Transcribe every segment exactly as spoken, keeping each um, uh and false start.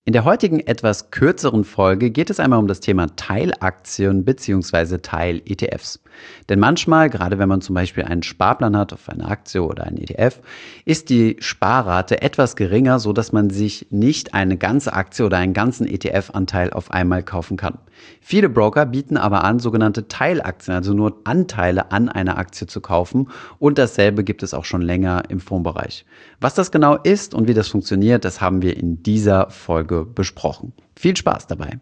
In der heutigen etwas kürzeren Folge geht es einmal um das Thema Teilaktien bzw. Teil-E T Fs. Denn manchmal, gerade wenn man zum Beispiel einen Sparplan hat auf eine Aktie oder einen E T F, ist die Sparrate etwas geringer, sodass man sich nicht eine ganze Aktie oder einen ganzen E T F-Anteil auf einmal kaufen kann. Viele Broker bieten aber an, sogenannte Teilaktien, also nur Anteile an einer Aktie zu kaufen, und dasselbe gibt es auch schon länger im Fondsbereich. Was das genau ist und wie das funktioniert, das haben wir in dieser Folge besprochen. Viel Spaß dabei!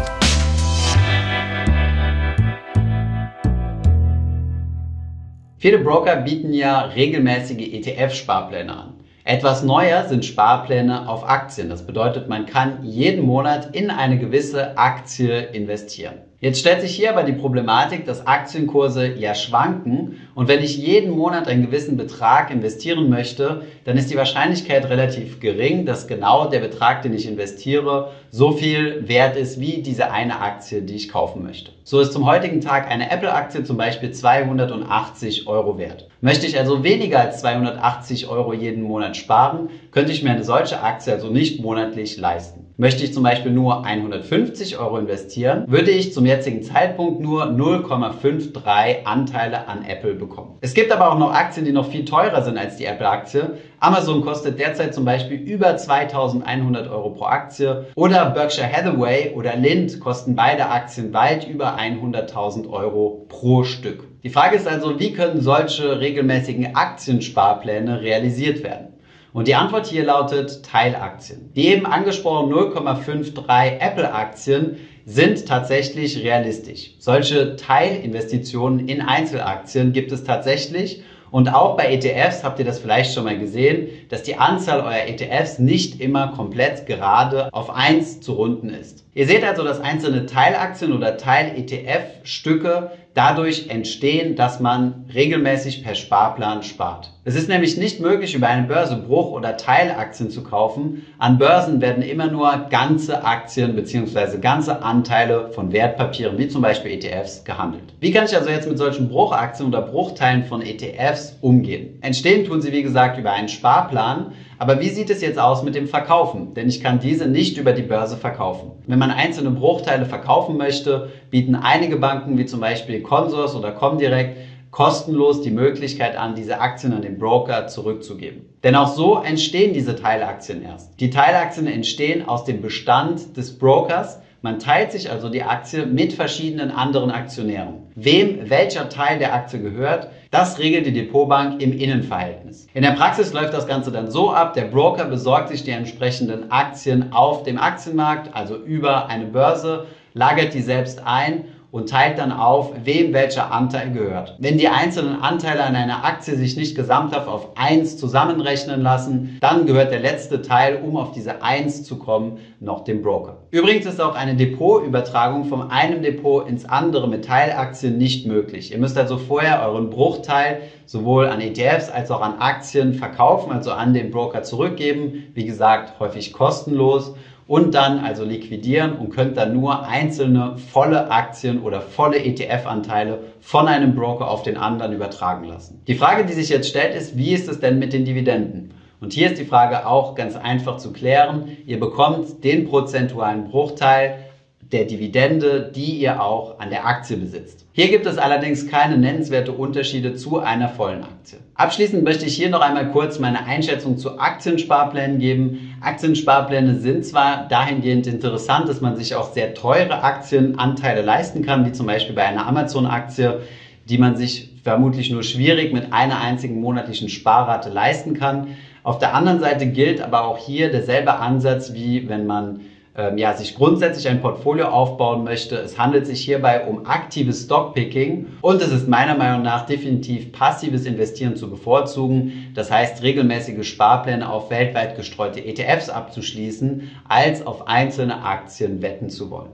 Viele Broker bieten ja regelmäßige E T F-Sparpläne an. Etwas neuer sind Sparpläne auf Aktien. Das bedeutet, man kann jeden Monat in eine gewisse Aktie investieren. Jetzt stellt sich hier aber die Problematik, dass Aktienkurse ja schwanken, und wenn ich jeden Monat einen gewissen Betrag investieren möchte, dann ist die Wahrscheinlichkeit relativ gering, dass genau der Betrag, den ich investiere, so viel wert ist wie diese eine Aktie, die ich kaufen möchte. So ist zum heutigen Tag eine Apple-Aktie zum Beispiel zweihundertachtzig Euro wert. Möchte ich also weniger als zweihundertachtzig Euro jeden Monat sparen, könnte ich mir eine solche Aktie also nicht monatlich leisten. Möchte ich zum Beispiel nur hundertfünfzig Euro investieren, würde ich zum jetzigen Zeitpunkt nur null Komma dreiundfünfzig Anteile an Apple bekommen. Es gibt aber auch noch Aktien, die noch viel teurer sind als die Apple-Aktie. Amazon kostet derzeit zum Beispiel über zweitausendeinhundert Euro pro Aktie, oder Berkshire Hathaway oder Lind kosten beide Aktien weit über hunderttausend Euro pro Stück. Die Frage ist also, wie können solche regelmäßigen Aktiensparpläne realisiert werden? Und die Antwort hier lautet Teilaktien. Die eben angesprochenen null Komma dreiundfünfzig Apple-Aktien sind tatsächlich realistisch. Solche Teilinvestitionen in Einzelaktien gibt es tatsächlich. Und auch bei E T Fs habt ihr das vielleicht schon mal gesehen, dass die Anzahl eurer E T Fs nicht immer komplett gerade auf eins zu runden ist. Ihr seht also, dass einzelne Teilaktien oder Teil-E T F-Stücke dadurch entstehen, dass man regelmäßig per Sparplan spart. Es ist nämlich nicht möglich, über eine Börse Bruch- oder Teilaktien zu kaufen. An Börsen werden immer nur ganze Aktien bzw. ganze Anteile von Wertpapieren, wie zum Beispiel E T Fs, gehandelt. Wie kann ich also jetzt mit solchen Bruchaktien oder Bruchteilen von E T Fs umgehen? Entstehen tun sie, wie gesagt, über einen Sparplan. Aber wie sieht es jetzt aus mit dem Verkaufen? Denn ich kann diese nicht über die Börse verkaufen. Wenn man einzelne Bruchteile verkaufen möchte, bieten einige Banken wie zum Beispiel Consors oder Comdirect kostenlos die Möglichkeit an, diese Aktien an den Broker zurückzugeben. Denn auch so entstehen diese Teilaktien erst. Die Teilaktien entstehen aus dem Bestand des Brokers. Man teilt sich also die Aktie mit verschiedenen anderen Aktionären. Wem welcher Teil der Aktie gehört, das regelt die Depotbank im Innenverhältnis. In der Praxis läuft das Ganze dann so ab: Der Broker besorgt sich die entsprechenden Aktien auf dem Aktienmarkt, also über eine Börse, lagert die selbst ein und teilt dann auf, wem welcher Anteil gehört. Wenn die einzelnen Anteile an einer Aktie sich nicht gesamthaft auf eins zusammenrechnen lassen, dann gehört der letzte Teil, um auf diese eins zu kommen, noch dem Broker. Übrigens ist auch eine Depotübertragung von einem Depot ins andere mit Teilaktien nicht möglich. Ihr müsst also vorher euren Bruchteil sowohl an E T Fs als auch an Aktien verkaufen, also an den Broker zurückgeben. Wie gesagt, häufig kostenlos. Und dann also liquidieren und könnt dann nur einzelne volle Aktien oder volle E T F-Anteile von einem Broker auf den anderen übertragen lassen. Die Frage, die sich jetzt stellt, ist, wie ist es denn mit den Dividenden? Und hier ist die Frage auch ganz einfach zu klären. Ihr bekommt den prozentualen Bruchteil der Dividende, die ihr auch an der Aktie besitzt. Hier gibt es allerdings keine nennenswerte Unterschiede zu einer vollen Aktie. Abschließend möchte ich hier noch einmal kurz meine Einschätzung zu Aktiensparplänen geben. Aktiensparpläne sind zwar dahingehend interessant, dass man sich auch sehr teure Aktienanteile leisten kann, wie zum Beispiel bei einer Amazon-Aktie, die man sich vermutlich nur schwierig mit einer einzigen monatlichen Sparrate leisten kann. Auf der anderen Seite gilt aber auch hier derselbe Ansatz, wie wenn man ähm, ja, sich grundsätzlich ein Portfolio aufbauen möchte. Es handelt sich hierbei um aktives Stockpicking und es ist meiner Meinung nach definitiv passives Investieren zu bevorzugen. Das heißt, regelmäßige Sparpläne auf weltweit gestreute E T Fs abzuschließen, als auf einzelne Aktien wetten zu wollen.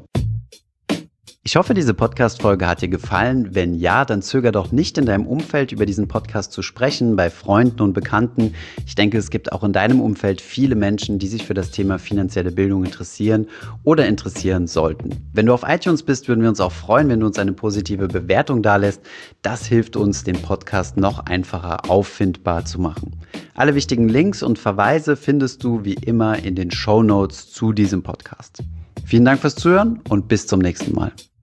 Ich hoffe, diese Podcast-Folge hat dir gefallen. Wenn ja, dann zöger doch nicht, in deinem Umfeld über diesen Podcast zu sprechen, bei Freunden und Bekannten. Ich denke, es gibt auch in deinem Umfeld viele Menschen, die sich für das Thema finanzielle Bildung interessieren oder interessieren sollten. Wenn du auf iTunes bist, würden wir uns auch freuen, wenn du uns eine positive Bewertung dalässt. Das hilft uns, den Podcast noch einfacher auffindbar zu machen. Alle wichtigen Links und Verweise findest du wie immer in den Shownotes zu diesem Podcast. Vielen Dank fürs Zuhören und bis zum nächsten Mal.